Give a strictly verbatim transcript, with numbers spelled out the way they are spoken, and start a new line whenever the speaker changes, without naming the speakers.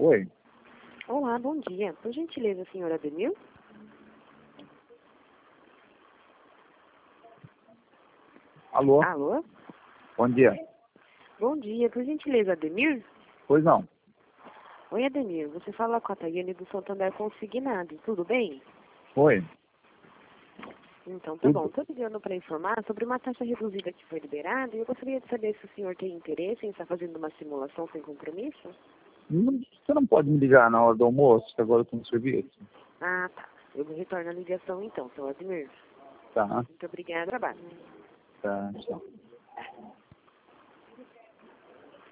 Oi,
Olá, bom dia. Por gentileza, senhor Ademir?
alô,
Alô?
bom dia.
Bom dia. Por gentileza, Ademir?
Pois não,
Oi, Ademir. Você fala com a Tayane do Santander Consignado. Tudo bem?
oi,
Então, tá
tudo.
bom. Estou ligando para informar sobre uma taxa reduzida que foi liberada e eu gostaria de saber se o senhor tem interesse em estar fazendo uma simulação sem compromisso.
Não- Você não pode me ligar na hora do almoço, que agora eu estou no serviço.
Ah, tá. Eu retorno a ligação então, senhor Ademir.
Tá,
Muito obrigada. Trabalho.
tá, tchau.